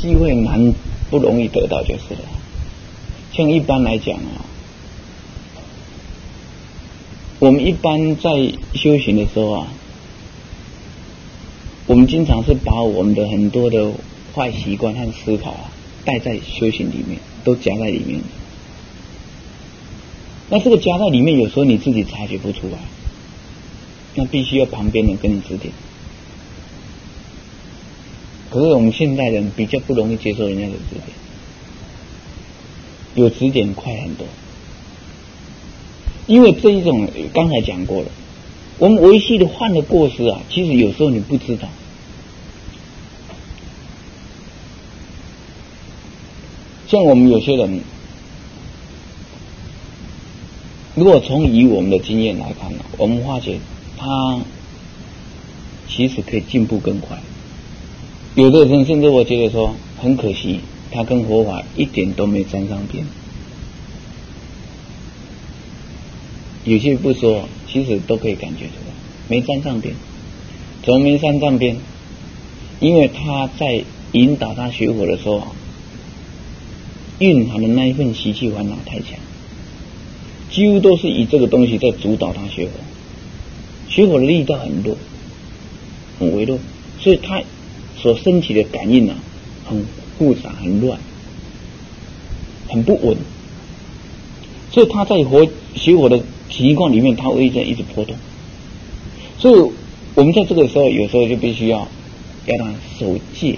机会蛮不容易得到就是了。像一般来讲啊，我们一般在修行的时候啊，我们经常是把我们的很多的坏习惯和思考啊带在修行里面，都夹在里面。那这个夹在里面，有时候你自己察觉不出来，那必须要旁边人跟你指点。可是我们现代人比较不容易接受人家的指点，有指点快很多。因为这一种刚才讲过了，我们维系的犯的过失啊，其实有时候你不知道。像我们有些人，如果从以我们的经验来看呢，我们发觉他其实可以进步更快。有的人甚至我觉得说很可惜，他跟佛法一点都没沾上边。有些不说，其实都可以感觉出来，没沾上边。怎么没沾上边？因为他在引导他学佛的时候，蕴含的那一份习气烦恼太强，几乎都是以这个东西在主导他学佛。学佛的力道很弱，很微弱，所以他所升起的感应啊，很复杂、很乱、很不稳。所以他在学佛的情况里面，他会一直波动。所以我们在这个时候，有时候就必须要让他守戒。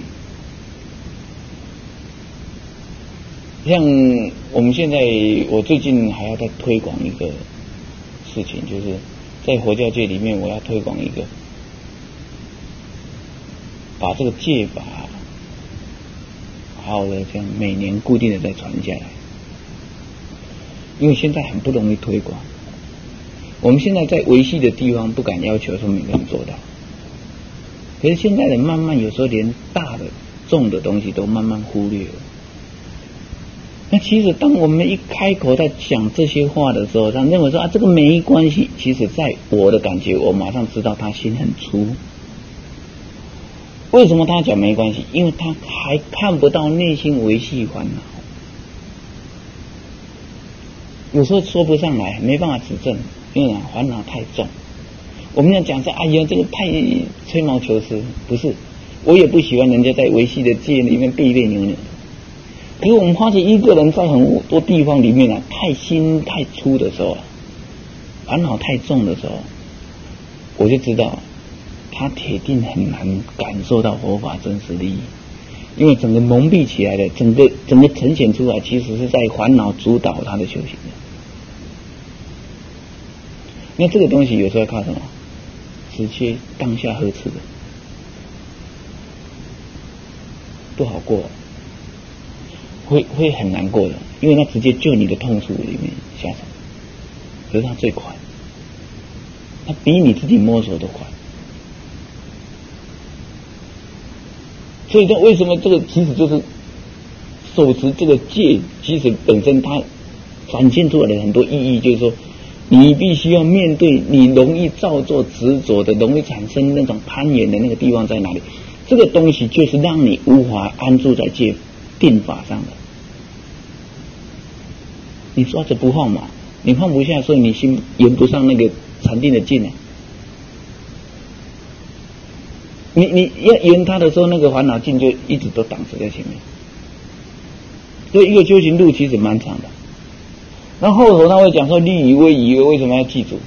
像我们现在，我最近还要再推广一个事情，就是在佛教界里面，我要推广一个，把这个戒法好好的这样每年固定的再传下来。因为现在很不容易推广，我们现在在维系的地方不敢要求说每个人做到，可是现在人慢慢有时候连大的重的东西都慢慢忽略了。那其实当我们一开口在讲这些话的时候，他认为说啊这个没关系，其实在我的感觉，我马上知道他心很粗。为什么他讲没关系？因为他还看不到内心维系烦恼。有时候说不上来，没办法指正，因为烦恼太重。我们要讲说，哎呀，这个太吹毛求疵，不是，我也不喜欢人家在维系的戒里面别别扭扭的。可是我们发现一个人在很多地方里面啊，太心太粗的时候，烦恼太重的时候，我就知道他铁定很难感受到佛法真实利益。因为整个蒙蔽起来的，整个呈现出来，其实是在烦恼主导他的修行的。那这个东西有时候要靠什么？直接当下呵斥的，不好过，会很难过的，因为他直接就你的痛处里面下手。可是他最快，他比你自己摸索都快。所以说，为什么这个其实就是手持这个戒，其实本身它展现出来的很多意义，就是说，你必须要面对你容易造作执着的，容易产生那种攀缘的那个地方在哪里？这个东西就是让你无法安住在戒定法上的。你抓着不放嘛，你放不下，所以你心圆不上那个禅定的境啊。你要圆它的时候，那个烦恼境就一直都挡着在前面。所以一个修行路其实蛮长的。然后后头他会讲说立以为仪，为什么要记住？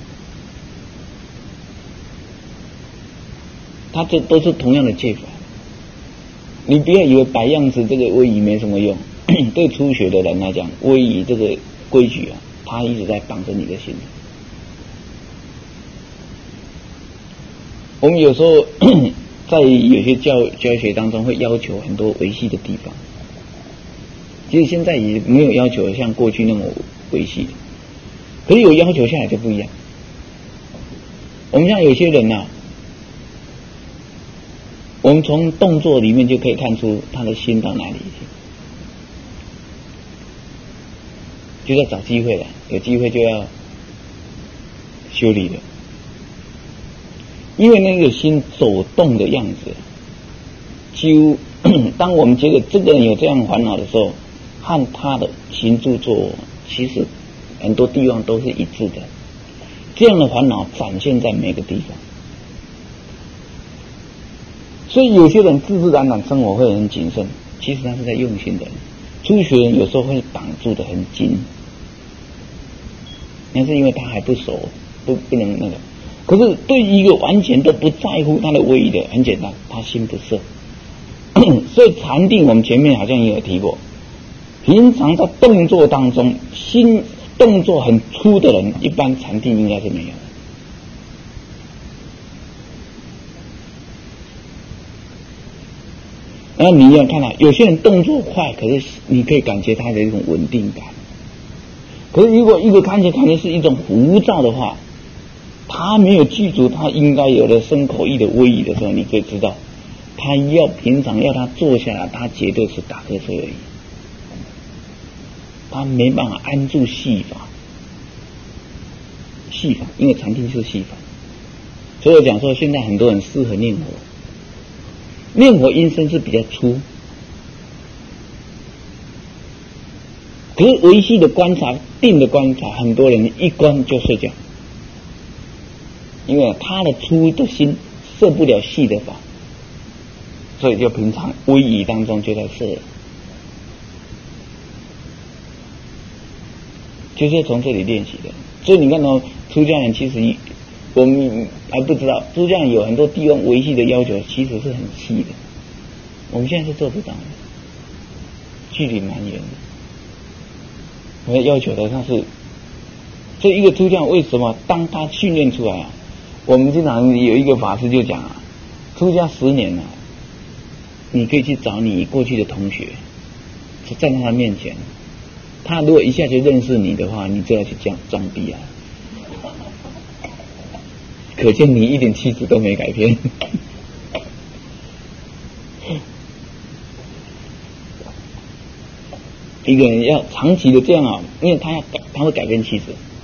他这都是同样的戒法。你不要以为摆样子这个威仪没什么用，对初学的人来讲，威仪这个规矩啊，他一直在绑着你的心。我们有时候在有些教学当中会要求很多维系的地方，其实现在也没有要求像过去那么维系，可是有要求下来就不一样。我们像有些人啊，我们从动作里面就可以看出他的心到哪里去，就在找机会了，有机会就要修理了。因为那个心走动的样子，几乎当我们觉得这个人有这样烦恼的时候，和他的行住坐卧其实很多地方都是一致的。这样的烦恼展现在每个地方，所以有些人自自然然生活会很谨慎，其实他是在用心的。初学人有时候会绑住的很紧，那是因为他还不熟，不能那个。可是对一个完全都不在乎他的威仪的，很简单，他心不摄。所以禅定我们前面好像也有提过，平常在动作当中心动作很粗的人，一般禅定应该是没有的。然后你要看到有些人动作快，可是你可以感觉他的一种稳定感。可是如果一个看起来是一种浮躁的话，他没有记住他应该有的身口意的威仪的时候，你可以知道他平常要他坐下来，他绝对是打瞌睡而已，他没办法安住细法，因为禅定是细法。所以我讲说现在很多人适合念佛，念佛音声是比较粗，可是维系的观察、定的观察，很多人一关就睡觉，因为他的粗的心摄不了细的法，所以就平常威仪当中就在摄，就是从这里练习的。所以你看到出家人，其实我们还不知道，出家人有很多地方维系的要求其实是很细的，我们现在是做不到的，距离蛮远的。我要要求的他是，这一个出家人为什么当他训练出来啊？我们经常有一个法师就讲啊，出家10年啊，你可以去找你过去的同学，站在他面前，他如果一下就认识你的话，你就要去装逼啊，可见你一点气质都没改变。一个人要长期的这样啊，因为他会改变气质。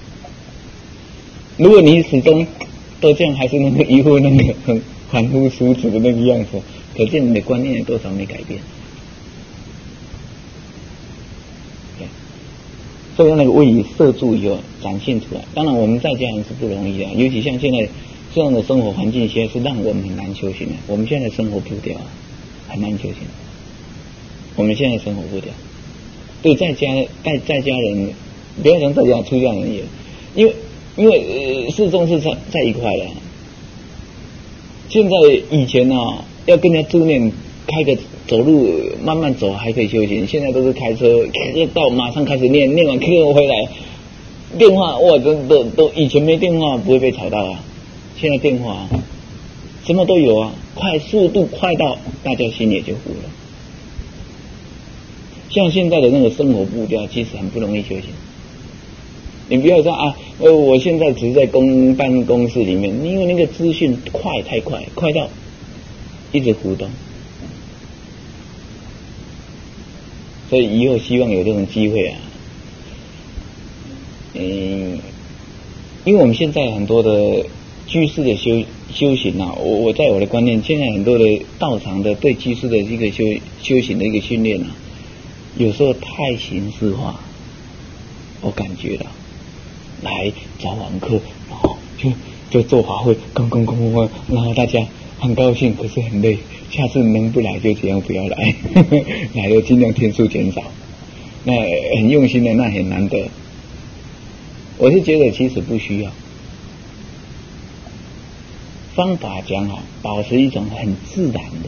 如果你始终都这样，还是那个一副那个很凡夫俗子的那个样子，可见你的观念有多少没改变。所以那个威仪摄住以后展现出来。当然我们在家人是不容易的，尤其像现在这样的生活环境，现在是让我们很难修行的。我们现在的生活步调很难修行，我们现在的生活步调对在家人，不要讲在家出家人也，因为始终是在一块的。现在以前啊，要跟人家助念，开个走路慢慢走还可以修行，现在都是开车到马上开始念完开车回来，电话哇都以前没电话不会被吵到啊，现在电话什么都有啊，速度快到大家心也就糊了。像现在的那个生活步调，其实很不容易修行。你不要说啊，我现在只是在办公室里面，因为那个资讯太快到一直浮动。所以以后希望有这种机会啊，因为我们现在很多的居士的修行啊，我在我的观念，现在很多的道场的对居士的一个修行的一个训练啊，有时候太形式化，我感觉到来早晚课，然后就做法会，然后大家很高兴，可是很累。下次能不来就这样，不要来，来了尽量天数减少。那很用心的，那很难得。我是觉得其实不需要，方法讲好，保持一种很自然的，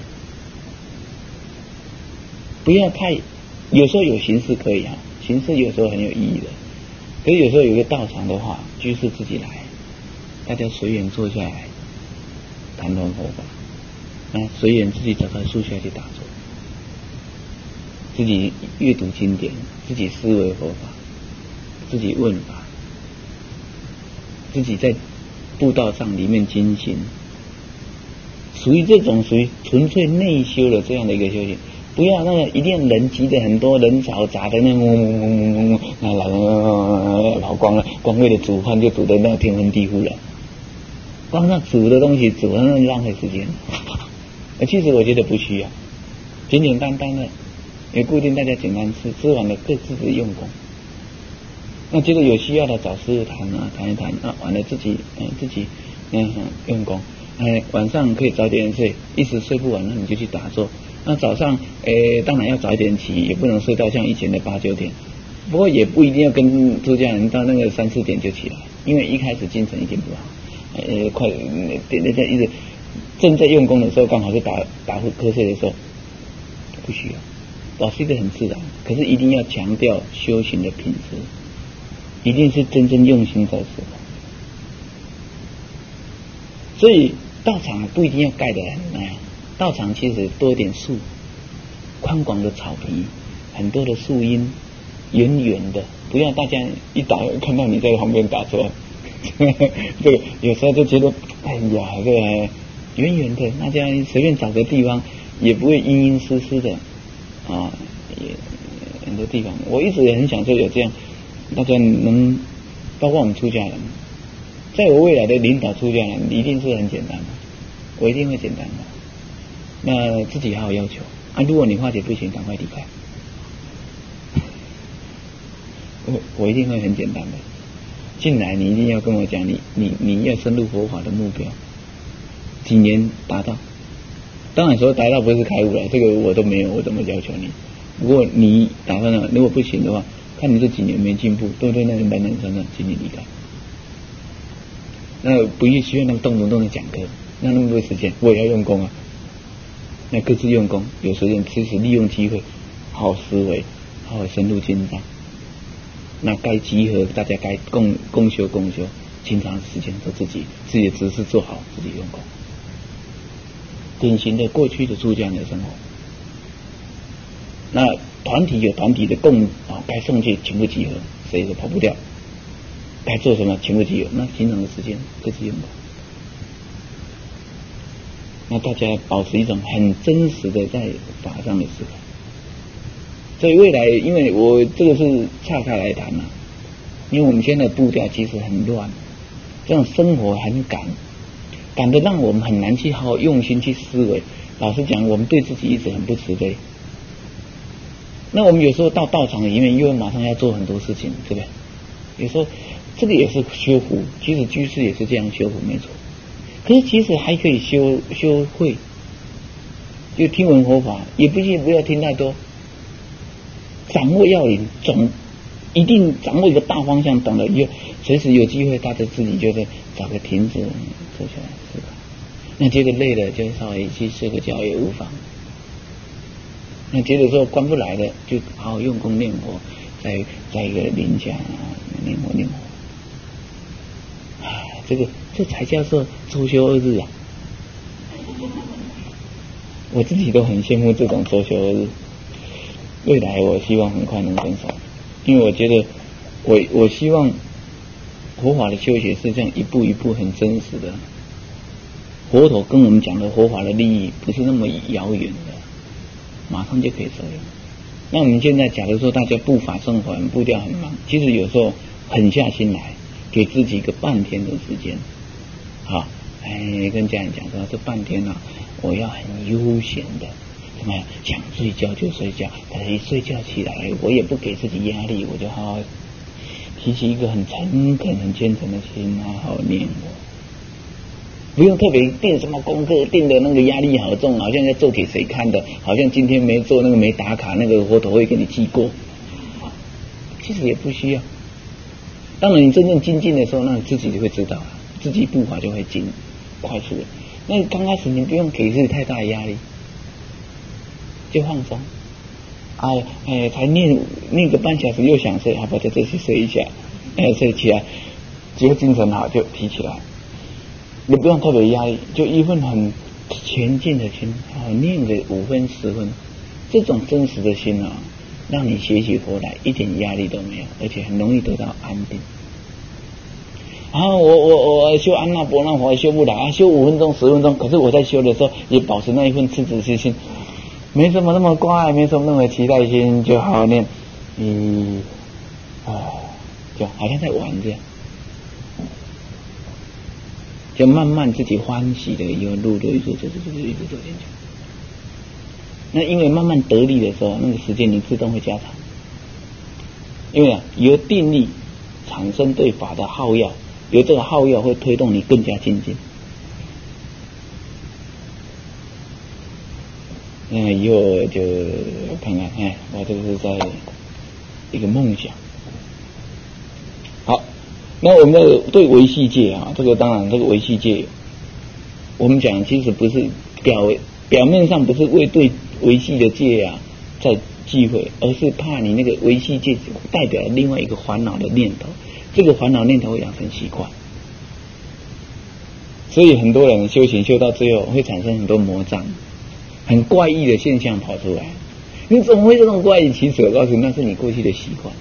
不要太，有时候有形式可以啊，形式有时候很有意义的。可是有时候有个道场的话，居士自己来，大家随缘坐下来谈论佛法。随缘自己找到树下去打坐，自己阅读经典，自己思维佛法，自己问法，自己在布道上里面精行，属于纯粹内修的这样的一个修行。不要那个一定人挤的很多，人嘈杂的那跑光了，光为了煮饭就煮得那天昏地覆了，光那煮的东西煮那浪费时间。其实我觉得不需要， 简简单单的，也固定大家简单吃，吃完了各自的用功。那觉得有需要的找师傅谈一谈完了自己用功。晚上可以早点睡，一时睡不完，那你就去打坐。那早上当然要早一点起，也不能睡到像以前的8、9点。不过也不一定要跟出家人到那个3、4点就起来，因为一开始精神已经不好，快点人家一直正在用功的时候，刚好是打瞌睡的时候，不需要，保持一个很自然。可是一定要强调修行的品质，一定是真正用心在时候。所以道场不一定要盖得很那样，道场其实多一点树，宽广的草皮，很多的树荫，远远的，不要大家一打看到你在旁边打坐，这个有时候就觉得哎呀，这个远远的，大家随便找个地方也不会阴阴湿湿的啊，也很多地方，我一直也很想说有这样，大家能包括我们出家人。在我未来的领导出家人一定是很简单的，我一定会简单的。那自己好好要求啊！如果你化解不行，赶快离开。我一定会很简单的。进来你一定要跟我讲，你要深入佛法的目标，几年达到？当然说达到不是开悟了，这个我都没有，我怎么要求你？不过你打算了，如果不行的话，看你这几年没进步，对不对？那你懒懒散散，请你离开。那不需要那么动不动的讲课，那么多时间我也要用功啊。那各自用功，有时间其实利用机会，好好思维，好好深入经藏。那该集合大家该共修，经常时间都自己的知识做好，自己用功。典型的过去的出家人的生活。那团体有团体的该送去全部集合，谁都跑不掉。该做什么全部集合，那平常的时间各自用功。那大家保持一种很真实的在法上的思考。所以未来，因为我这个是岔开来谈因为我们现在步调其实很乱，这种生活很赶得让我们很难去好好用心去思维。老实讲，我们对自己一直很不慈悲。那我们有时候到道场里面，又马上要做很多事情，对不对？有时候这个也是修福，其实居士也是这样修福，没错。可是其实还可以修慧，就听闻佛法，也不要听太多，掌握要领，一定掌握一个大方向，懂了以后，随时有机会，大家自己就是找个亭子坐下来思考。那觉得累了，就稍微去睡个觉也无妨。那觉得说关不来的，就好好用功念佛，在一个林家念佛。这才叫做周休2日啊！我自己都很羡慕这种周休2日。未来我希望很快能跟上，因为我觉得我希望佛法的修学是这样一步一步很真实的。佛陀跟我们讲的佛法的利益不是那么遥远的，马上就可以受用。那我们现在假如说大家步伐生活步调很忙，其实有时候狠下心来，给自己一个半天的时间，跟家人讲说这半天我要很悠闲的，怎么样？想睡觉就睡觉，可是一睡觉起来，我也不给自己压力，我就好好提起一个很诚恳、很虔诚的心，好好念佛。不用特别定什么功课，定的那个压力好重，好像要做给谁看的，好像今天没做那个没打卡，那个佛陀会给你记过。其实也不需要。当然你真正精进的时候，那你自己就会知道了，自己步伐就会快速了。那刚开始你不用给自己太大的压力，就放松。才念个半小时又想睡，好吧，就再去睡一下，睡起来，只要精神好就提起来。你不用特别压力，就一份很前进的心，念个5分10分，这种真实的心让你学习佛来一点压力都没有，而且很容易得到安定。然后我修安那波那佛修不来修5分钟10分钟，可是我在修的时候也保持那一份赤子之心，没什么那么乖，没什么那么期待心，就好好念，就好像在玩这样。就慢慢自己欢喜的一路一直走进去。 那因为慢慢得力的时候，那个时间你自动会加长。因为由定力产生对法的好要，由这个好要会推动你更加精进。那以后就看看，我这个是在一个梦想。好，那我们的对维系界啊，这个当然这个维系界，我们讲其实不是表面上不是为对维系的界啊在忌讳，而是怕你那个维系界代表了另外一个烦恼的念头，这个烦恼念头会养成习惯，所以很多人修行修到最后会产生很多魔障，很怪异的现象跑出来。你怎么会这种怪异？其实我告诉你，那是你过去的习惯。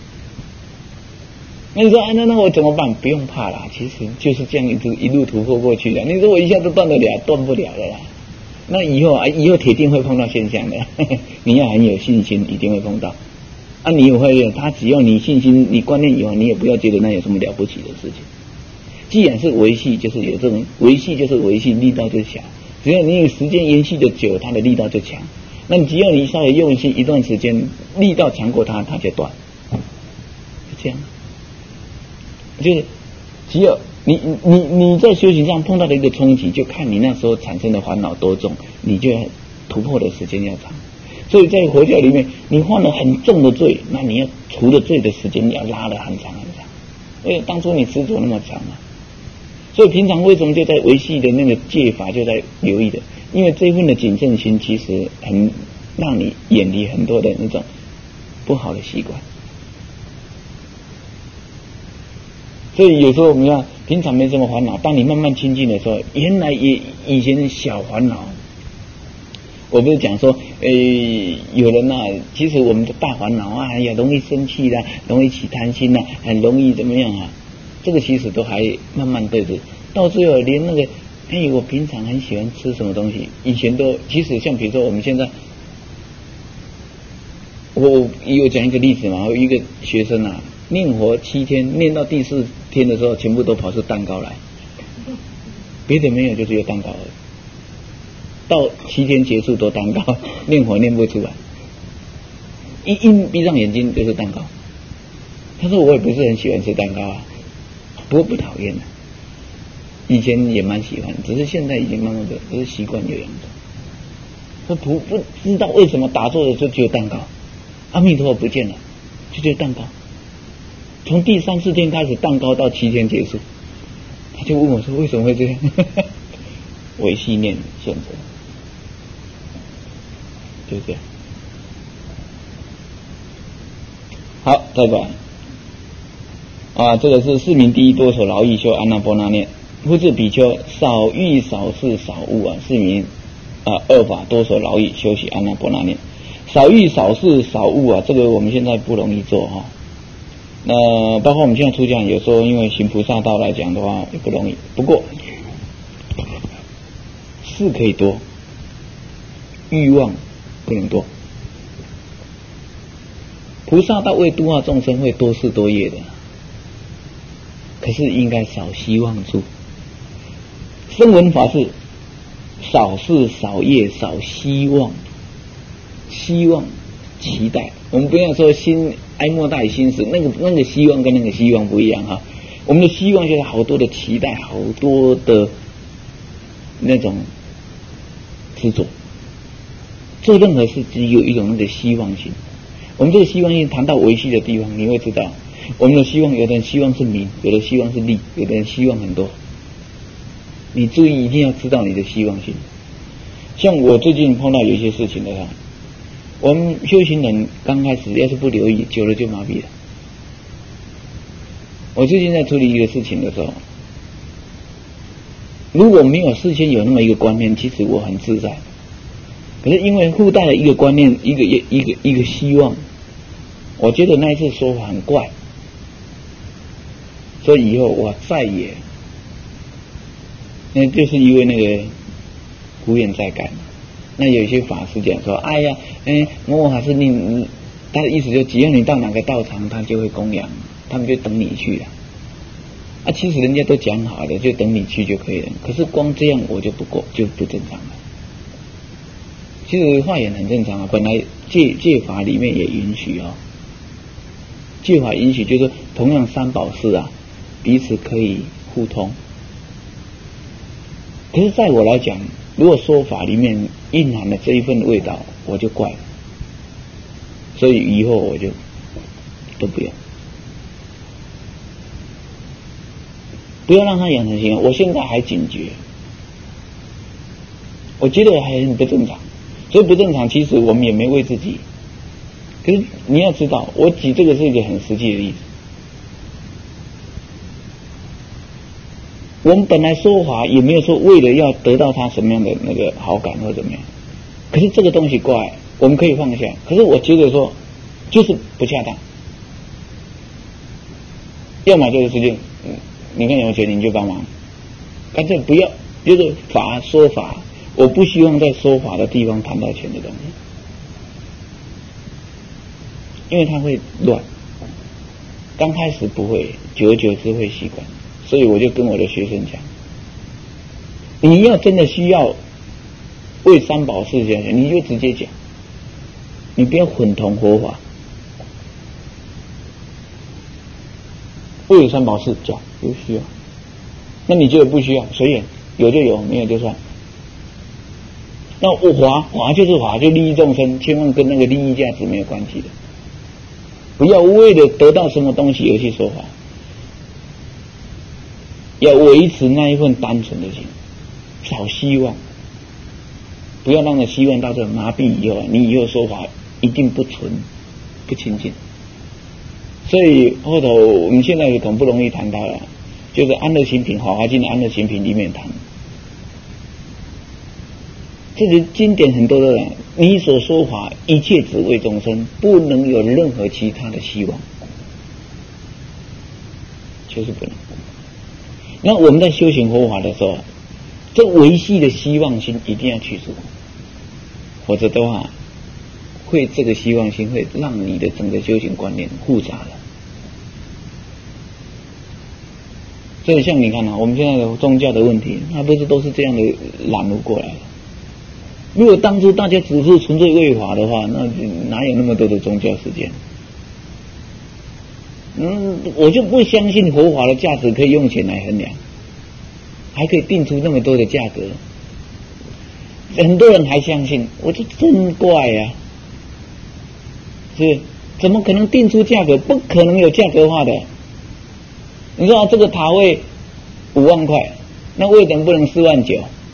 那你说那我怎么办？不用怕啦，其实就是这样一路突破过去的。你说我一下子断得了，断不了的啦。那以后铁定会碰到现象的，你要很有信心，一定会碰到。你也会，他只要你信心、你观念以后，你也不要觉得那有什么了不起的事情。既然是维系，就是有这种维系，就是维系，力道就小。只要你有时间延续的久，它的力道就强。那只要你稍微用心一段时间，力道强过它，它就断。就这样，就是只有你在修行上碰到的一个冲击，就看你那时候产生的烦恼多重，你就突破的时间要长。所以在佛教里面，你犯了很重的罪，那你要除了罪的时间要拉得很长很长。因为当初你执着那么长啊，所以平常为什么就在维系的那个戒法就在留意的？因为这份的谨慎心其实很让你远离很多的那种不好的习惯。所以有时候我们要平常没什么烦恼，当你慢慢亲近的时候，原来以前的小烦恼，我不是讲说，有人其实我们的大烦恼也容易生气啦，容易起贪心啦，很容易怎么样啊？这个其实都还慢慢对着，到最后连那个，我平常很喜欢吃什么东西，以前都其实像比如说我们现在，我有讲一个例子嘛，有一个学生念佛7天，念到第4天的时候，全部都跑出蛋糕来，别的没有，就只有蛋糕而已。到7天结束都蛋糕，念佛念不出来，一闭上眼睛就是蛋糕。他说我也不是很喜欢吃蛋糕不过不讨厌以前也蛮喜欢，只是现在已经慢慢的不是习惯有养成。不知道为什么打坐的就只有蛋糕，阿弥陀佛不见了，就只有蛋糕。从第3、4天开始，蛋糕到7天结束，他就问我说为什么会这样？维系念选择，就这样。好，再来这个是4名第一多所劳役修安那波那念。复次比丘少欲少事少物4名2法多所劳役修习安那波那念。少欲少事少物这个我们现在不容易做那包括我们现在出家人有时候因为行菩萨道来讲的话也不容易，不过事可以多，欲望不能多。菩萨道为度化众生会多事多业的，可是应该少希望住。声闻法是少事少业少希望，希望期待。我们不要说心哀莫大于心死，那个希望跟那个希望不一样我们的希望就是好多的期待，好多的那种执着。做任何事只有一种那个希望心。我们这个希望心谈到维系的地方，你会知道，我们的希望，有的人希望是名，有的希望是利，有的人希望很多。你注意一定要知道你的希望心。像我最近碰到有一些事情的话，我们修行人刚开始要是不留意，久了就麻痹了。我最近在处理一个事情的时候，如果没有事先有那么一个观念，其实我很自在。可是因为附带了一个观念，一个希望，我觉得那一次说法很怪，所以以后我再也，那就是因为那个胡言再改。那有些法师讲说，我还是你，他的意思就只要你到哪个道场，他就会供养，他们就等你去了。其实人家都讲好的，就等你去就可以了。可是光这样我就不正常了。 其实化缘很正常啊，本来戒法里面也允许啊，戒法允许就是同样三宝事啊，彼此可以互通。可是在我来讲，如果说法里面蕴含了这一份味道，我就怪了，所以以后我就都不要。不要让他养成习惯。我现在还警觉，我觉得还很不正常，所以不正常。其实我们也没为自己。可是你要知道，我举这个是一个很实际的例子。我们本来说法也没有说为了要得到他什么样的那个好感或怎么样，可是这个东西怪，我们可以放下。可是我觉得说，就是不恰当。要么这个事情，你看有钱你就帮忙，干脆不要，就是说法，我不希望在说法的地方谈到钱的东西，因为它会乱。刚开始不会，久而久之会习惯，所以我就跟我的学生讲，你要真的需要为三宝事讲，你就直接讲，你不要混同佛法。为了三宝事讲有需要，那你觉得不需要随缘，有就有，没有就算。那我法就是法，就利益众生，千万跟那个利益价值没有关系的。不要为了得到什么东西而去说法，要维持那一份单纯的心，少希望，不要让那希望到这麻痹以后，你以后说法一定不纯不清净。所以后头我们现在很不容易谈到了，就是安乐行品，《法华经》的安乐行品里面谈，这是经典很多的人，你所说法一切只为众生，不能有任何其他的希望，就是不能。那我们在修行佛法的时候，这维系的希望心一定要去除，否则的话，这个希望心会让你的整个修行观念复杂了。所以像你看啊，我们现在的宗教的问题，它不是都是这样的染入过来的。如果当初大家只是纯粹为法的话，那哪有那么多的宗教实践？我就不相信佛法的价值可以用钱来衡量，还可以定出那么多的价格。很多人还相信，我就真怪啊！是怎么可能定出价格？不可能有价格化的。你知道这个塔位5万块，那为什么不能4万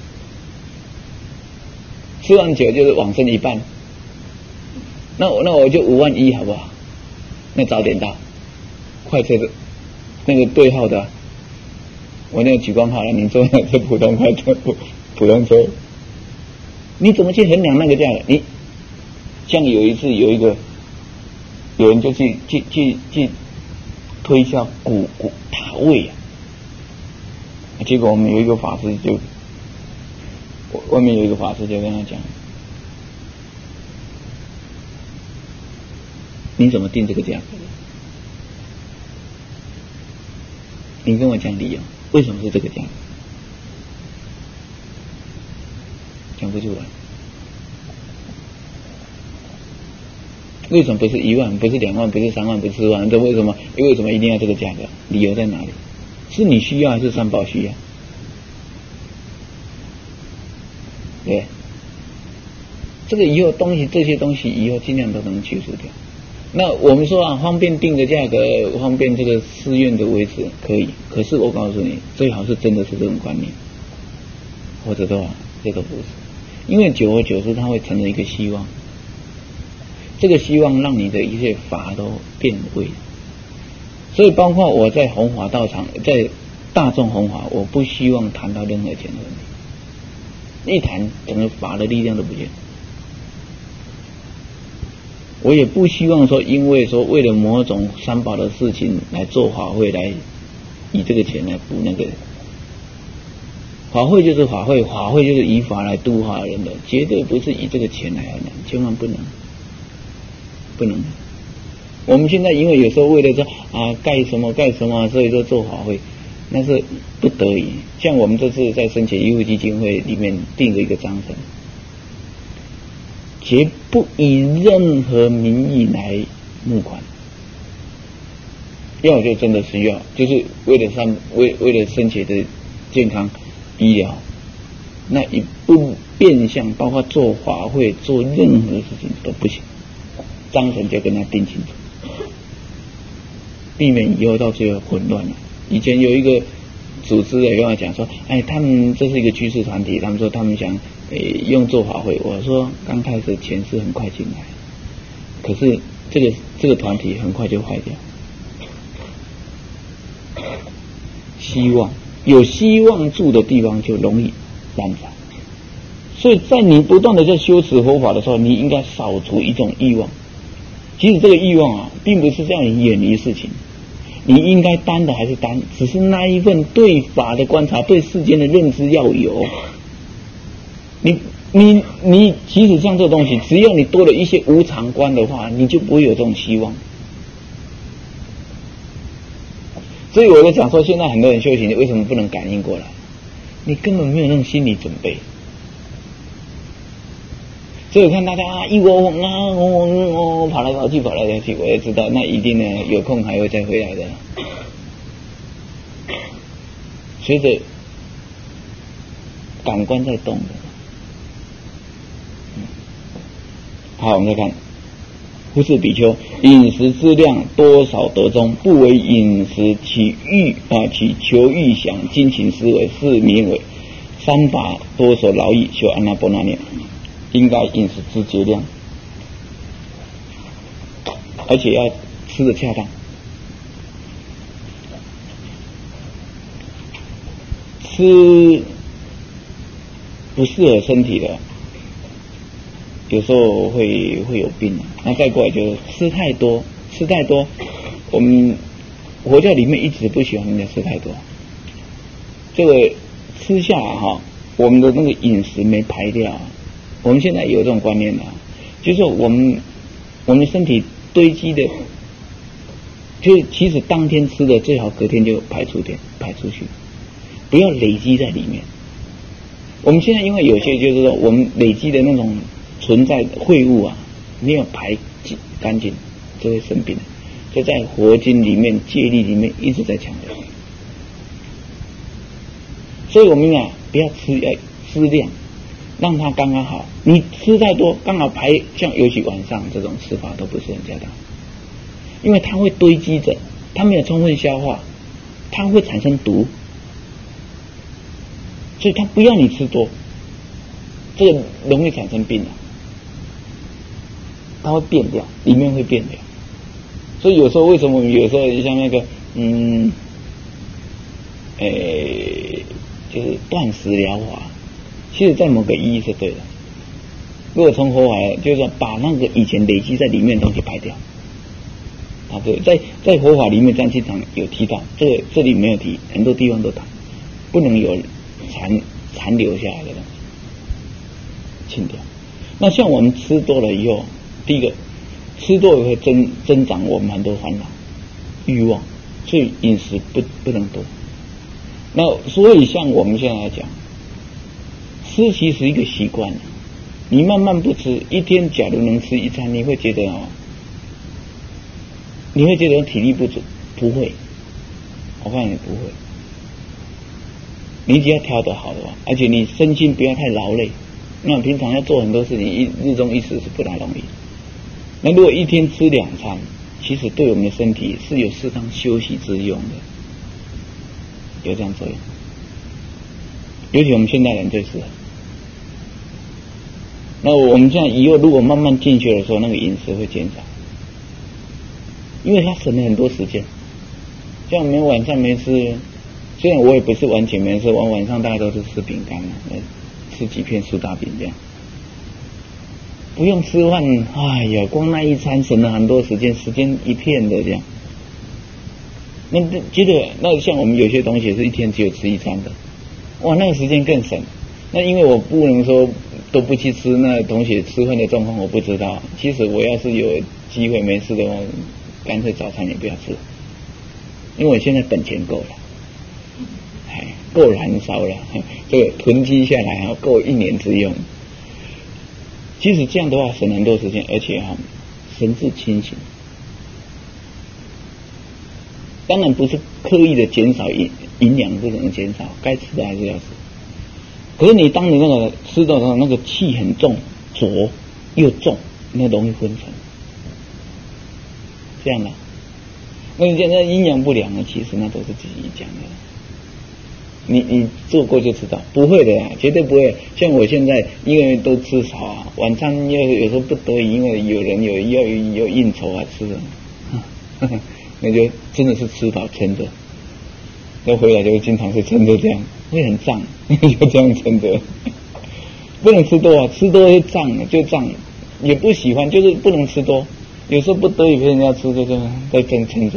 9？4万9就是往生一半，那我就5万1好不好？那早点到，快车的那个对号的，我那个举光号了，你坐那是普通快车，普通车，你怎么去衡量那个价格？你像有一次有人就去推销古塔位结果我们有一个法师就，外面有一个法师就跟他讲，你怎么定这个价格？你跟我讲理由，为什么是这个价格？讲不出来。为什么不是1万，不是2万，不是3万，不是4万？这为什么一定要这个价格？理由在哪里？是你需要还是三宝需要？对，这个以后这些东西以后尽量都能去除掉。那我们说啊，方便定的价格，方便这个寺院的位置可以，可是我告诉你，最好是真的是这种观念，或者的话，这个不是，因为久而久之，它会成为一个希望。这个希望让你的一切法都变味，所以包括我在弘法道场，在大众弘法，我不希望谈到任何钱的问题，一谈整个法的力量都不见。我也不希望说，因为说为了某种三宝的事情来做法会，来以这个钱来补那个。法会就是法会，法会就是以法来度化人的，绝对不是以这个钱来衡量，千万不能。我们现在因为有时候为了说盖什么，所以说做法会，那是不得已。像我们这次在申请医护基金会里面定了一个章程， 绝不以任何名义来募款。要就真的需要，就是为了身体的健康医疗，那一不变相，包括做法会做任何事情都不行。章程就跟他定清楚，避免以后到最后混乱了。以前有一个组织的跟我讲说，他们这是一个居士团体，他们说他们想用做法会。我说刚开始钱是很快进来，可是这个团体很快就坏掉。有希望住的地方就容易懒散，所以在你不断的在修持佛法的时候，你应该扫除一种欲望。其实这个欲望并不是让你远离事情，你应该担的还是担，只是那一份对法的观察、对世间的认知要有。你即使像这个东西，只要你多了一些无常观的话，你就不会有这种希望。所以我在讲说，现在很多人修行，你为什么不能感应过来？你根本没有那种心理准备。所以我看大家一窝蜂跑来跑去，我也知道，那一定呢有空还会再回来的。随着感官在动的。好，我们再看。忽视比丘饮食之量多少得中，不为饮食起求欲想精勤思维，是名为三法多所劳役修安那波那念。应该饮食之节量，而且要吃的恰当。吃不适合身体的，有时候会有病。那再过来就是吃太多，我们佛教里面一直不喜欢人家吃太多。这个吃下我们的那个饮食没排掉。我们现在有这种观念就是我们身体堆积的，就是其实当天吃的最好隔天就排出去，不要累积在里面。我们现在因为有些就是说我们累积的那种存在的秽物没有排干净，就会生病。就在佛经里面、戒律里面一直在强调，所以我们不要吃量。让它刚刚好，你吃太多刚好排，像尤其晚上这种吃法都不是很恰当，因为它会堆积着，它没有充分消化，它会产生毒，所以它不要你吃多，这个容易产生病它会变掉，里面会变掉。所以有时候为什么我们有时候像那个就是断食疗法。其实在某个意义是对的，如果从佛法就是说把那个以前累积在里面的东西排掉对，在佛法里面这样经常有提到，这里没有提，很多地方都谈，不能有残留下来的东西清掉。那像我们吃多了以后，第一个吃多了会增长我们很多烦恼欲望，所以饮食不能多。那所以像我们现在来讲，吃其实一个习惯，你慢慢不吃，一天假如能吃一餐，你会觉得体力不足？不会，我看你不会。你只要调得好的话，而且你身心不要太劳累，那平常要做很多事情，日中一时是不大容易。那如果一天吃2餐，其实对我们的身体是有适当休息之用的，有这样作用。尤其我们现代人最适合。那我们现在以后如果慢慢进去的时候，那个饮食会减少，因为它省了很多时间。像我们晚上没吃，虽然我也不是完全没吃，晚上大家都是吃饼干吃几片苏打饼这样，不用吃饭。哎呀，光那一餐省了很多时间一片的这样。那接着那像我们有些东西是一天只有吃1餐的，哇，那个时间更省。那因为我不能说都不去吃那东西，吃饭的状况我不知道。其实我要是有机会没事的话，干脆早餐也不要吃，因为我现在本钱够了，够燃烧了，这个囤积下来够1年之用。 即使这样的话省很多时间，而且神志清醒。当然不是刻意的减少营养，不能减少，该吃的还是要吃。可是你当你那个吃的时候，那个气很重，浊又重，那容易昏沉。这样的，那你现在营养不良的，其实那都是自己讲的。你做过就知道，不会的啦，绝对不会。像我现在因为都吃少啊，晚餐有时候不得已，因为有人有应酬啊吃的，那就真的是吃饱撑着，要回来就经常是撑着这样，会很胀，就这样撑着，不能吃多啊，吃多就胀了，就胀，也不喜欢，就是不能吃多。有时候不得已陪人家吃，就这样在撑着，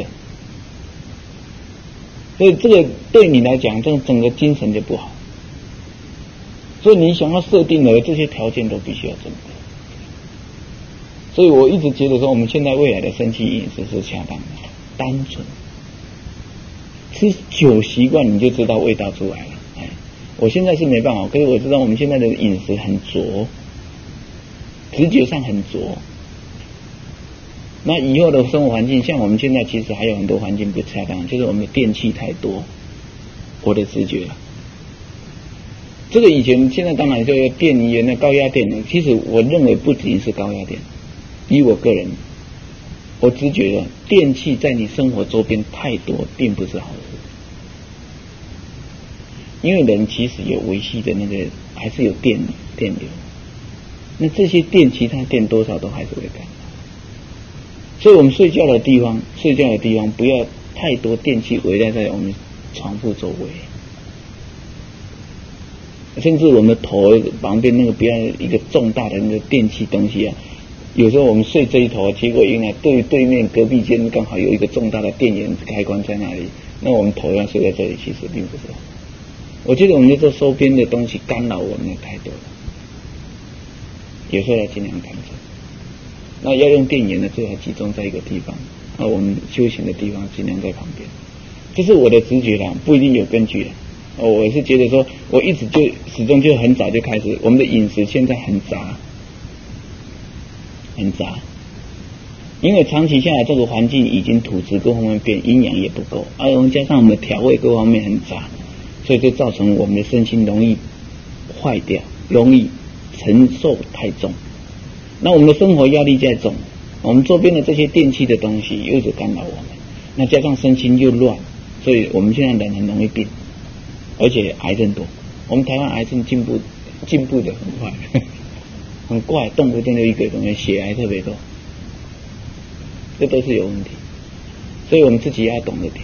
所以这个对你来讲，这个整个精神就不好。所以你想要设定的这些条件都必须要整合。所以我一直觉得说，我们现在未来的生气饮食是恰当的，单纯吃久习惯，你就知道味道出来了。我现在是没办法，可是我知道我们现在的饮食很浊，直觉上很浊。那以后的生活环境，像我们现在其实还有很多环境不恰当，就是我们的电器太多。我的直觉啊，这个以前现在当然就有电源的高压电的，其实我认为不仅是高压电。以我个人，我直觉的电器在你生活周边太多，并不是好事。因为人其实有维系的那个，还是有电流，那这些电其他电多少都还是会干。所以我们睡觉的地方不要太多电器围绕在我们床铺周围，甚至我们的头旁边那个不要一个重大的那个电器东西啊。有时候我们睡这一头，结果原来对面隔壁间刚好有一个重大的电源开关在那里，那我们头要睡在这里，其实并不是。我觉得我们这周边的东西干扰我们的太多了，有时候要尽量赶走。那要用电源的，最好集中在一个地方。那我们修行的地方尽量在旁边。这是我的直觉啦，不一定有根据的。我是觉得说，我一直就始终就很早就开始，我们的饮食现在很杂，因为长期下来这个环境已经土质各方面变，营养也不够，我们加上我们的调味各方面很杂，所以就造成我们的身心容易坏掉，容易承受太重。那我们的生活压力再重，我们周边的这些电器的东西又是干扰我们，那加上身心又乱，所以我们现在人很容易病，而且癌症多。我们台湾癌症进步的很快，很怪，动不动就一个东西，血癌特别多，这都是有问题。所以我们自己要懂得调。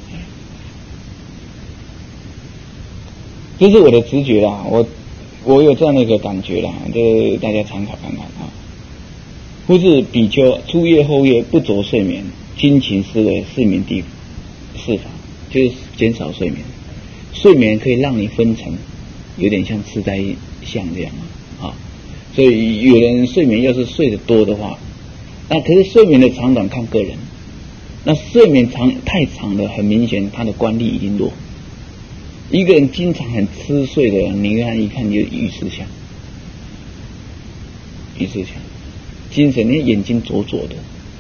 这是我的直觉啦，我有这样的一个感觉啦，这大家参考看看啊。忽是比丘初夜后夜不着睡眠，精勤思维是名第四法，就是减少睡眠。睡眠可以让你分层，有点像痴呆像这样啊。所以有人睡眠要是睡得多的话，那可是睡眠的长短看个人。那睡眠太长的，很明显他的观力已经弱。一个人经常很吃睡的人，你看一看就鱼思想，精神，你眼睛浊浊的，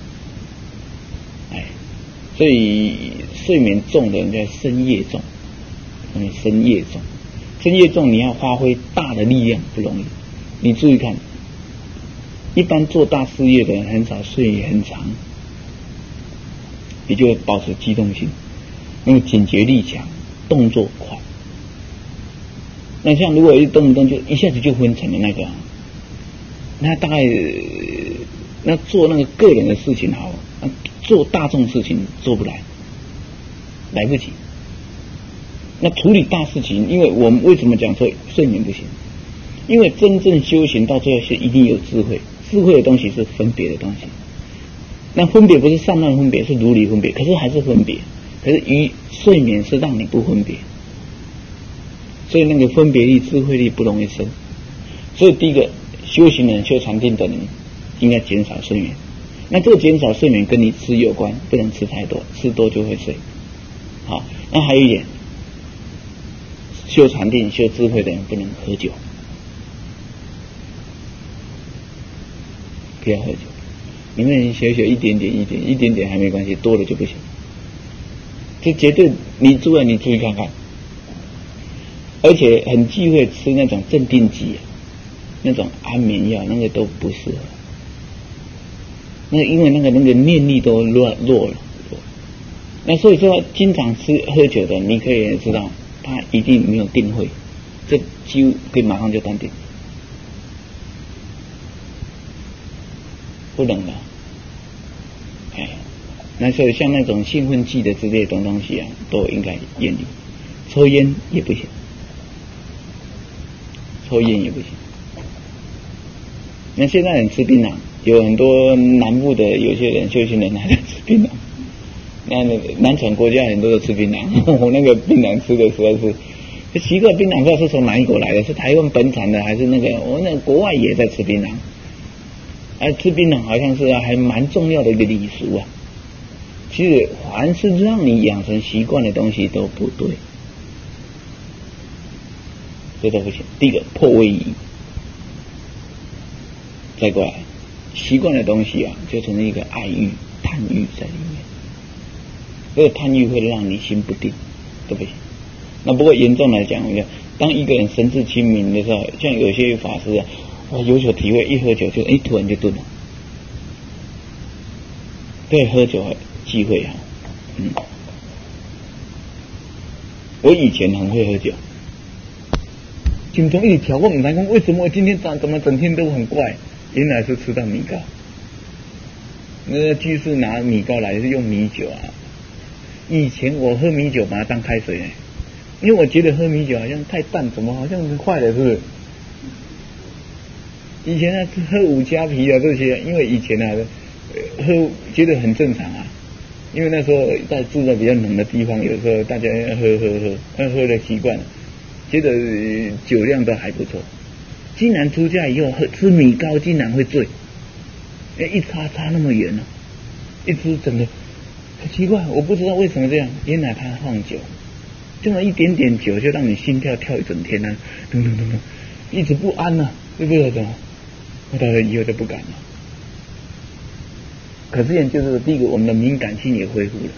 所以睡眠重的人叫身业重，身业重你要发挥大的力量不容易。你注意看，一般做大事业的人很少睡很长，也就会保持机动性，那个警觉力强，动作快。那像如果一动不动就一下子就昏沉的那个，那大概那做那个个人的事情好，做大众事情做不来，来不及。那处理大事情，因为我们为什么讲说睡眠不行？因为真正修行到最后是一定有智慧，智慧的东西是分别的东西。那分别不是散乱分别，是如理分别，可是还是分别。可是睡眠是让你不分别，所以那个分别力、智慧力不容易生。所以第一个，修行人、修禅定的人应该减少睡眠。那这个减少睡眠跟你吃有关，不能吃太多，吃多就会睡。好，那还有一点，修禅定、修智慧的人不能喝酒。 不要喝酒。你们小小一点点还没关系，多了就不行。这绝对你注意看看，而且很忌讳吃那种镇定剂，那种安眠药，那个都不适合。那因为那个念力都弱了。那所以说，经常喝酒的，你可以知道，他一定没有定慧，这几乎可以马上就断定，不能的。那所以像那种兴奋剂的之类的东西啊，都应该远离。抽烟也不行，那现在人吃槟榔，有很多南部的有些人修行人还在吃槟榔。那南传国家很多都吃槟榔，我那个槟榔吃的实在是奇怪，槟榔不知道是从哪一国来的，是台湾本产的还是那个我那国外也在吃槟榔？吃槟榔好像是还蛮重要的一个礼俗啊。其实凡是让你养成习惯的东西都不对，这都不行。第一个破威仪，再过来习惯的东西啊，就成了一个爱欲、贪欲在里面。这个贪欲会让你心不定，对不行。那不过严重来讲，当一个人神志清明的时候，像有些法师啊，有所体会，一喝酒就突然就顿了。对喝酒忌讳啊，我以前很会喝酒，心中一直调，我不知道为什么我今天怎么整天都很怪，原来是吃到米糕。那个居士拿米糕来是用米酒啊。以前我喝米酒把它当开水呢，因为我觉得喝米酒好像太淡，怎么好像是坏了，是不是？以前喝五加皮啊这些，因为以前喝觉得很正常啊，因为那时候在住在比较冷的地方，有时候大家喝的习惯了，觉得酒量都还不错。竟然出家以后吃米糕竟然会醉，一差那么远呢，一吃整个很奇怪，我不知道为什么这样，原来他放酒，这么一点点酒就让你心跳跳一整天啊，咚，一直不安啊，对不对？我到了以后就不敢了。可是就是第一个，我们的敏感性也恢复了，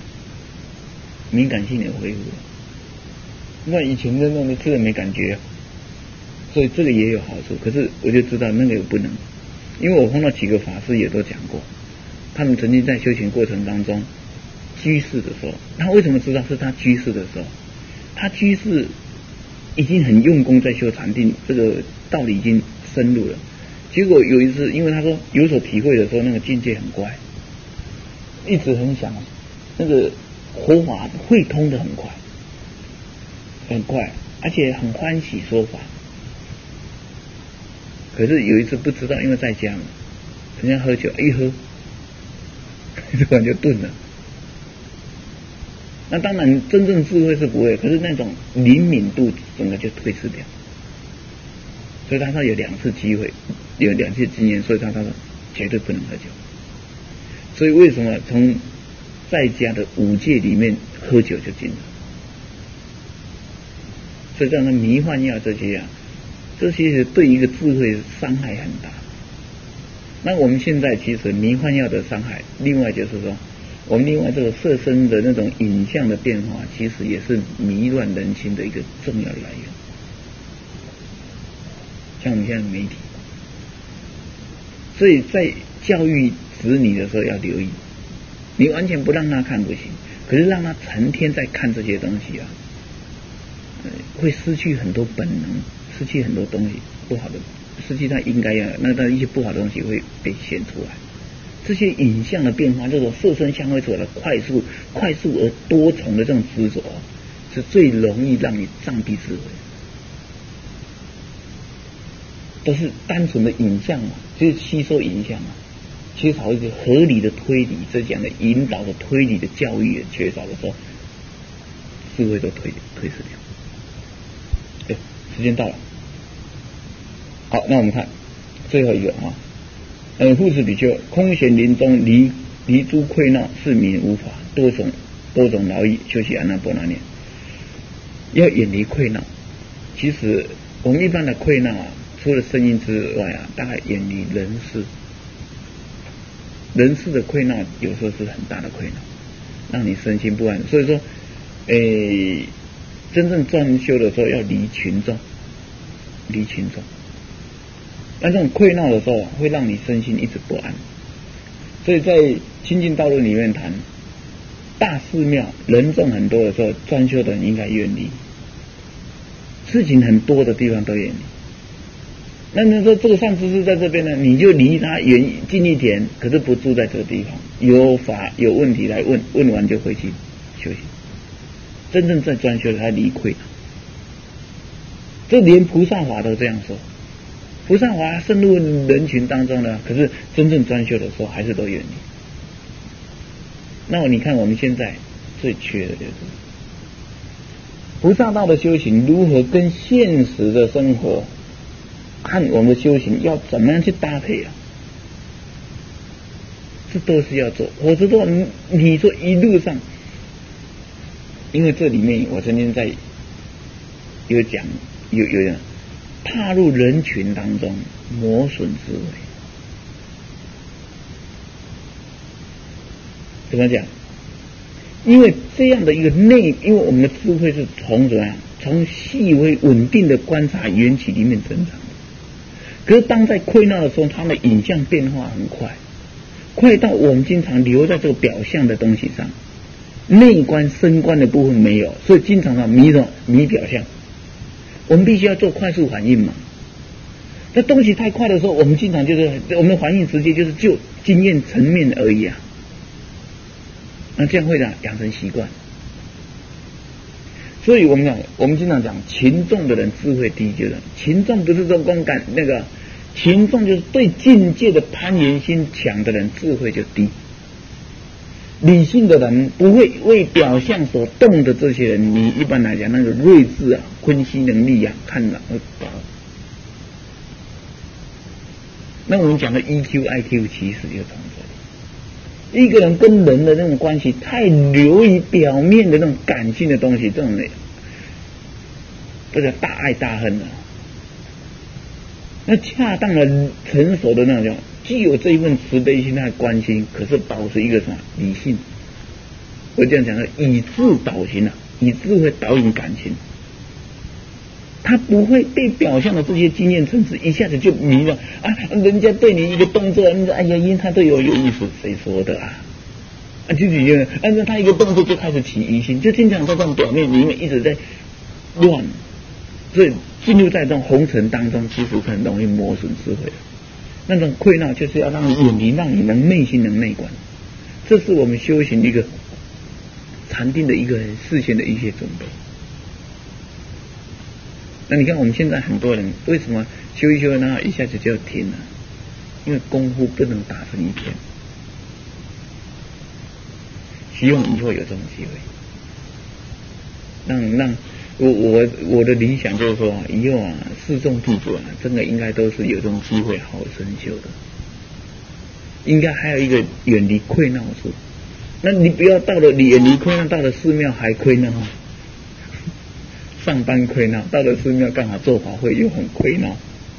那以前的那吃了没感觉，所以这个也有好处。可是我就知道那个也不能，因为我碰到几个法师也都讲过，他们曾经在修行过程当中居士的时候，他为什么知道是他居士的时候？他居士已经很用功在修禅定，这个道理已经深入了。结果有一次，因为他说有所体会的时候，那个境界很怪，一直很想那个佛法会通的很快，而且很欢喜说法。可是有一次不知道，因为在家嘛，人家喝酒一喝，突然就顿了。那当然真正智慧是不会，可是那种灵敏度整个就退失掉。所以他说有2次机会，有2次经验，所以他说绝对不能喝酒。所以为什么从在家的5戒里面喝酒就进了？所以这样的迷幻药这些对一个智慧伤害很大。那我们现在其实迷幻药的伤害，另外就是说，我们另外这个色身的那种影像的变化，其实也是迷乱人心的一个重要的来源。像我们现在媒体，所以在教育子女的时候要留意，你完全不让他看不行，可是让他成天在看这些东西啊，会失去很多本能，失去很多东西不好的，失去他应该要那他一些不好的东西会被显出来。这些影像的变化，这种色身香味触的快速而多重的这种执着，是最容易让你障蔽智慧。都是单纯的影像嘛，就是吸收影像嘛，缺少一个合理的推理，这讲的引导的推理的教育也缺少的时候，智慧都退失掉。时间到了，好，那我们看最后一个啊，护持比丘空闲林中离诸溃闹，是名无法，多种劳役，修习安那波那念，要远离溃闹。其实我们一般的溃闹啊，除了声音之外啊，大概远离人事， 人事的溃闹有时候是很大的溃闹，让你身心不安。所以说，真正专修的时候要离群众，离群众。那这种溃闹的时候，会让你身心一直不安。所以在清净道路里面谈，大寺庙人众很多的时候，专修的人应该远离。事情很多的地方都远离。那你说这个上师是在这边呢，你就离他远近一点，可是不住在这个地方，有法有问题来问，问完就回去休息。真正在专修的他离溃，这连菩萨法都这样说。菩萨法深入人群当中呢，可是真正专修的时候还是都远离。那你看我们现在最缺的就是菩萨道的修行如何跟现实的生活和我们的修行要怎么样去搭配啊？这都是要做。否则的话，你说一路上，因为这里面我曾经在有讲有人踏入人群当中磨损智慧。怎么讲？因为这样的一个因为我们的智慧是从怎么样？从细微稳定的观察缘起里面增长的。可是当在溃闹的时候，它的影像变化很快，快到我们经常留在这个表象的东西上，内观深观的部分没有，所以经常迷表象。我们必须要做快速反应嘛。那东西太快的时候，我们经常就是我们的反应直接就是就经验层面而已啊。那这样会养成习惯。所以我们经常讲群众的人智慧低，就是群众不是说光感那个群众，就是对境界的攀缘心强的人智慧就低。理性的人不会为表象所动的这些人，你一般来讲那个睿智啊、分析能力啊，看了会高。那我们讲的 EQ、IQ 其实就从这里。一个人跟人的那种关系太流于表面的那种感性的东西，这种人这个大爱大恨了。那恰当的成熟的那种，既有这一份慈悲心和关心，可是保持一个什么理性。我这样讲的，以智导行啊，以智慧导引感情。他不会被表象的这些经验层次一下子就迷了啊！人家对你一个动作，你说哎呀，因为他对我有意思，谁说的啊？按照他一个动作就开始起疑心，就经常在这种表面里面一直在乱，所以进入在这种红尘当中，其实很容易磨损智慧。那种溃闹就是要让你远离，让你能内心能内观，这是我们修行一个禅定的一个事先的一些准备。那你看我们现在很多人为什么修一修然后一下子就要停了？因为功夫不能打成一片。希望以后有这种机会，让我的理想就是说，以后啊，四众弟子啊，真的应该都是有这种机会好好深修的。应该还有一个远离溃闹处。那你不要到了远离溃闹，到了寺庙还溃闹。上班溃闹，到了寺庙刚好做法会又很溃闹。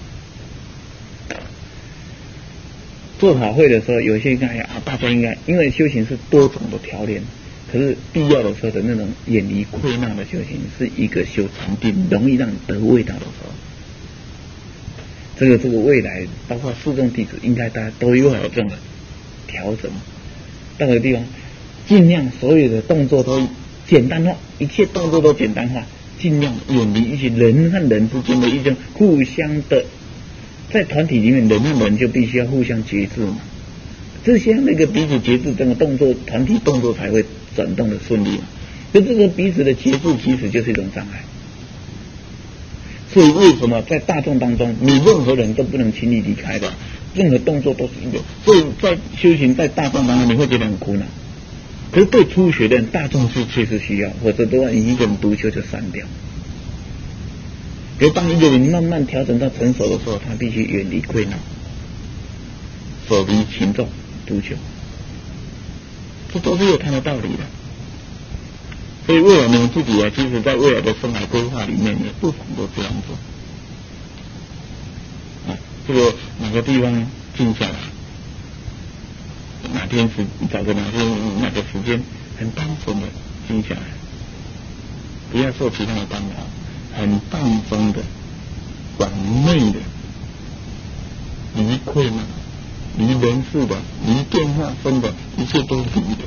做法会的时候，有些大家应该，因为修行是多种的调练，可是必要的时候的那种远离溃闹的修行，是一个修禅定容易让你得味道的时候。这个未来，包括四众弟子，应该大家都有这种调整。到个地方，尽量所有的动作都简单化，一切动作都简单化。尽量远离一些人和人之间的一种互相的，在团体里面，人和人就必须要互相节制嘛。这些那个彼此节制，这个动作团体动作才会转动的顺利嘛。可这个彼此的节制其实就是一种障碍。所以为什么在大众当中，你任何人都不能轻易离开的，任何动作都是一个。所以在修行在大众当中，你会觉得很苦恼。可是对初学的人，大众是确实需要，否则的话，你一个人独修就散掉。可是当一个人慢慢调整到成熟的时候，他必须远离溃闹，舍离群众，独修，这都是有他的道理的。所以为了我们自己啊，其实在未来的生涯规划里面，也不妨都这样做。啊，这个哪个地方静下来？ 哪天找个哪个时间，很单纯的静下来，不要受其他的干扰，很放松的、往内的、离愧嘛、离人事的、离电话分的，一切都离的，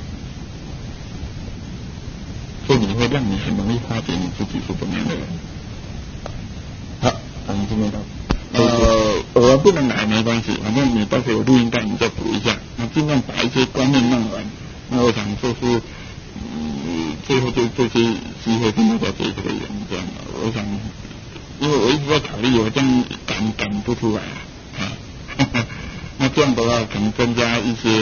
所以你会让你很容易发觉你自己是怎么样的人。好，我们今天到。我不能来没关系，反正你到时候有录音带你再补一下，那尽量把一些观念弄完。那我想就是最后就这些机会跟大家结这个缘这样的。我想，因为我一直在考虑，我这样赶不出来啊。那这样的话，可能增加一些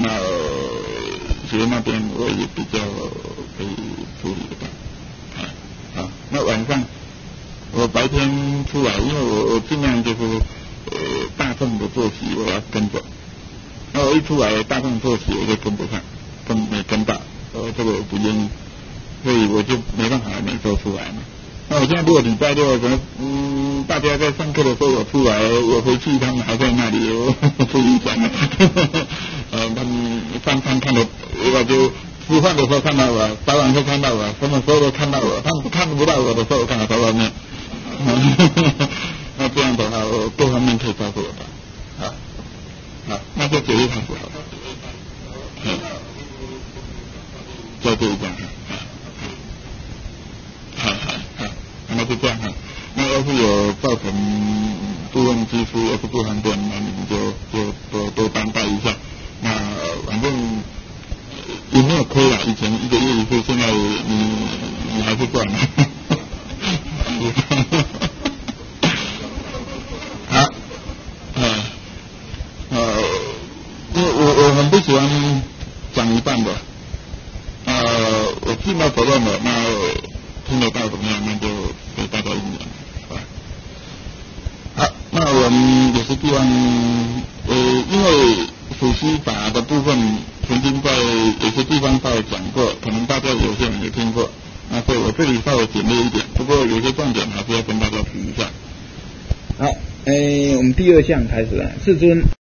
学那边我也比较可以处理的。好，那晚上。我白天出来，因为我尽量就是大众的作息我要跟着，那我一出来大众作息我就跟不上，没跟到，这个我不愿意，所以我就没办法每周出来嘛。那我现在如果礼拜六可能大家在上课的时候我出来，我回去他们还在那里，我不影响。他们上餐看的，我就吃饭的时候看到我，早晚会看到我，什么时候都看到我，他们看不到我的时候，我看到在外面。那这样的话，我各方面可以照顾到。好，那就9月开始好了。再对一下。好，那就这样哈。那要是有造成部分技术要是不方便，那你们就多担待一下。那反正也没有亏了，以前1个月1次，现在你还是赚了。好，因为我很不喜欢讲一半的，我尽到责任了，那听得到怎么样，那就给大家1年，是吧？好，那我们有些地方，因为属西法的部分曾经在有些地方稍微讲过，可能大家有些人也听过。那所以我这里稍微简略一点，不过有些重点还是要跟大家提一下。 好，我们第2项开始了，世尊。